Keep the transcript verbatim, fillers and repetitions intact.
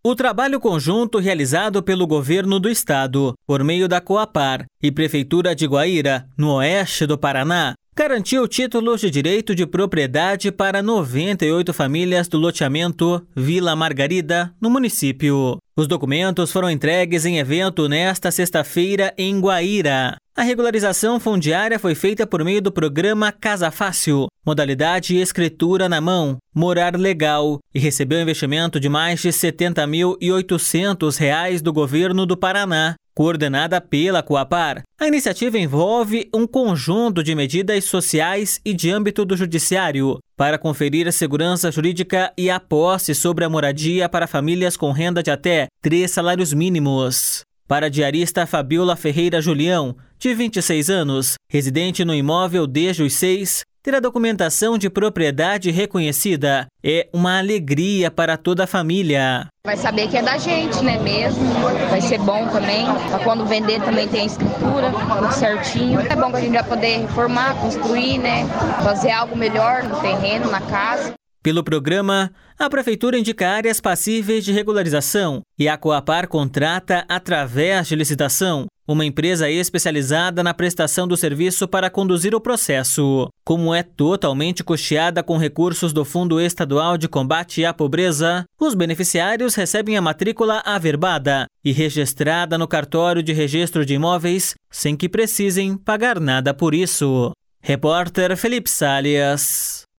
O trabalho conjunto realizado pelo governo do estado, por meio da Coapar e Prefeitura de Guaíra, no oeste do Paraná, garantiu títulos de direito de propriedade para noventa e oito famílias do loteamento Vila Margarida, no município. Os documentos foram entregues em evento nesta sexta-feira em Guaíra. A regularização fundiária foi feita por meio do programa Casa Fácil, modalidade escritura na mão, morar legal, e recebeu investimento de mais de setenta mil e oitocentos reais do governo do Paraná, coordenada pela Coapar. A iniciativa envolve um conjunto de medidas sociais e de âmbito do judiciário para conferir a segurança jurídica e a posse sobre a moradia para famílias com renda de até três salários mínimos. Para a diarista Fabiola Ferreira Julião, de vinte e seis anos, residente no imóvel desde os seis, ter a documentação de propriedade reconhecida é uma alegria para toda a família. Vai saber que é da gente, né, mesmo? Vai ser bom também, para quando vender também tem a escritura, tudo certinho. É bom que a gente vai poder reformar, construir, né, fazer algo melhor no terreno, na casa. Pelo programa, a Prefeitura indica áreas passíveis de regularização e a Coapar contrata, através de licitação, uma empresa especializada na prestação do serviço para conduzir o processo. Como é totalmente custeada com recursos do Fundo Estadual de Combate à Pobreza, os beneficiários recebem a matrícula averbada e registrada no cartório de registro de imóveis, sem que precisem pagar nada por isso. Repórter Felipe Salles.